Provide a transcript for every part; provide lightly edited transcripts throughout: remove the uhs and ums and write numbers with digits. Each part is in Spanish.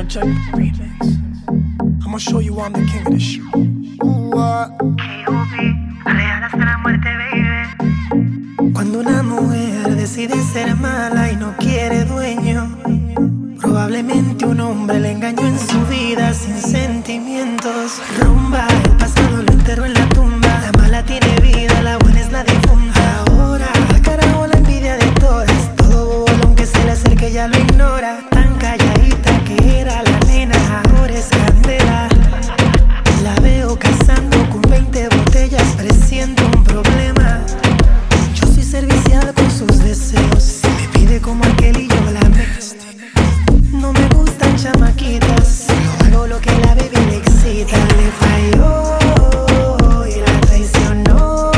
Check the remix. I'ma show you I'm the king of this shit. Real hasta la muerte, baby. Cuando una mujer decide ser mala y no quiere dueño, probablemente un hombre le engañó en su vida sin sentimientos. Rumba, el pasado lo enterró en la tumba. La mala tiene vida, la buena es la difunta. Ahora, al carajo la envidia de todas. Todo bobo aunque se le acerque ya lo ignora. Tan calladita que era la nena, ahora es candela. La veo cazando con 20 botellas, presiento un problema. Yo soy servicial con sus deseos. Si me pide como aquel y yo la mezclo. No me gustan chamaquitas, solo hago lo que la baby le excita. Le falló y la traicionó.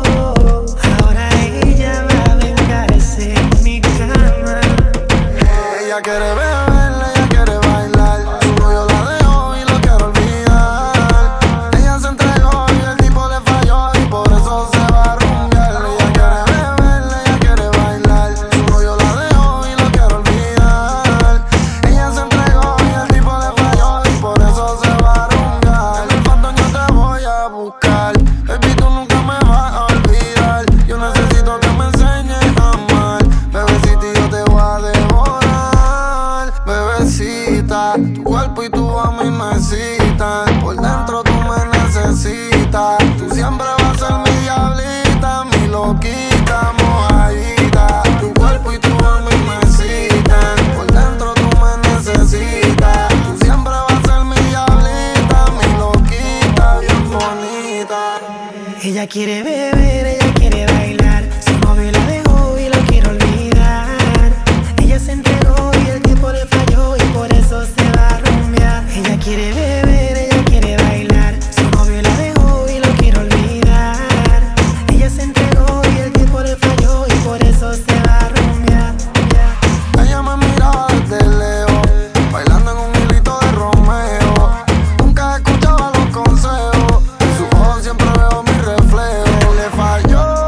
Ahora ella va a vengarse en mi cama. Ella quiere beber, ella quiere bailar. Su novio la dejó y lo quiere olvidar. Ella se entregó y el tipo le falló y por eso se va a rumbear. Ella quiere beber, ella quiere bailar. Su novio la dejó y lo quiere olvidar. Ella se entregó y el tipo le falló y por eso se va a rumbear. En el fondo yo te voy a buscar. Baby, tú nunca me vas a olvidar. Yo necesito que me enseñes a amar. Bebecita, yo te voy a devorar. Bebecita, tu cuerpo y tu a mí me excitan. Por dentro tú me necesitas. Tú siempre vas a ser mi diablita, mi loquita, mojadita. Tu cuerpo y tu a mí me excitan. Por dentro tú me necesitas. Tú siempre vas a ser mi diablita, mi loquita, bien bonita. Ella quiere beber, ella quiere bailar. Su novio la dejó y lo quiere olvidar. Ella se entregó y el tipo le falló y por eso se va a rumbear. Ella quiere beber, ella quiere bailar. Su novio la dejó y lo quiere olvidar. Ella se entregó y el tipo le falló y por eso se va a rumbear. Ella me miraba desde lejos, bailando en un hilito de Romeo. Nunca escuchaba los consejos, en sus ojos siempre veo mi reflejo. Le falló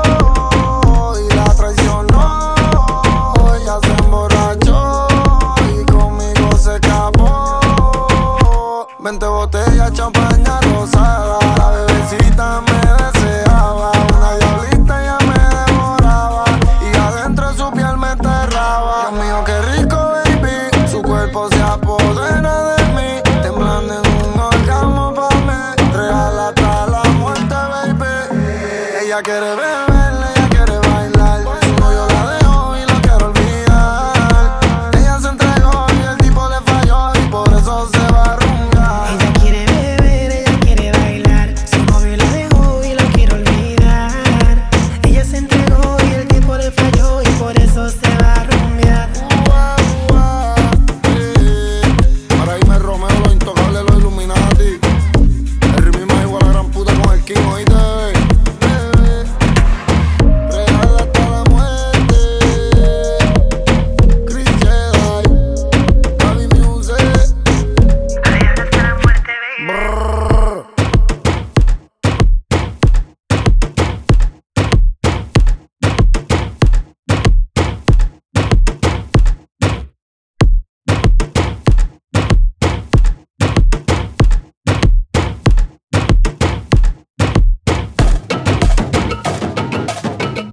y la traicionó. Ella se emborrachó y conmigo se escapó. 20 botellas, champaña rosada. La bebecita me deseaba. Una diablita ya me devoraba y adentro de su piel me enterraba. Dios mío, qué rico, baby. Su cuerpo se apodera de mí, temblando en un orgasmo pa' mí. Real hasta la muerte, baby. Ella quiere beber.